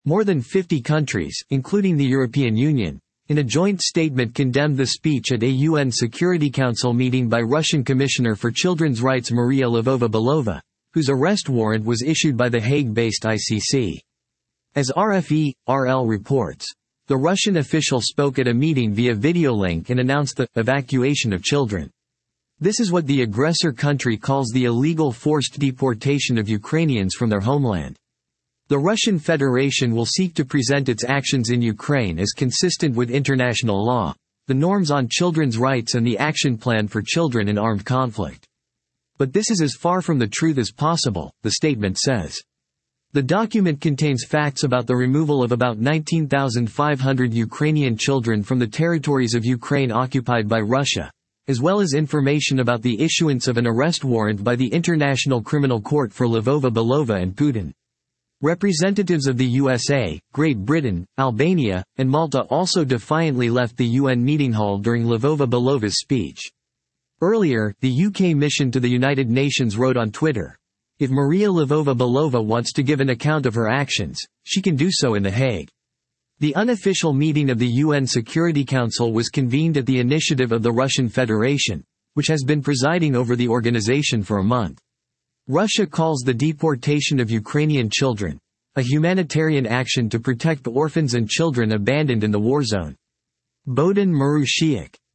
More than 50 countries, including the European Union, in a joint statement condemned the speech at a UN Security Council meeting by Russian Commissioner for Children's Rights Maria Lvova-Belova, whose arrest warrant was issued by the Hague-based ICC. As RFE/RL reports, the Russian official spoke at a meeting via video link and announced the evacuation of children. This is what the aggressor country calls the illegal forced deportation of Ukrainians from their homeland. The Russian Federation will seek to present its actions in Ukraine as consistent with international law, the norms on children's rights and the action plan for children in armed conflict. But this is as far from the truth as possible, the statement says. The document contains facts about the removal of about 19,500 Ukrainian children from the territories of Ukraine occupied by Russia, as well as information about the issuance of an arrest warrant by the International Criminal Court for Lvova-Belova and Putin. Representatives of the USA, Great Britain, Albania, and Malta also defiantly left the UN meeting hall during Lvova-Belova's speech. Earlier, the UK mission to the United Nations wrote on Twitter, "If Maria Lvova-Belova wants to give an account of her actions, she can do so in The Hague." The unofficial meeting of the UN Security Council was convened at the initiative of the Russian Federation, which has been presiding over the organization for a month. Russia calls the deportation of Ukrainian children a humanitarian action to protect orphans and children abandoned in the war zone. Bohdan Marushiuk,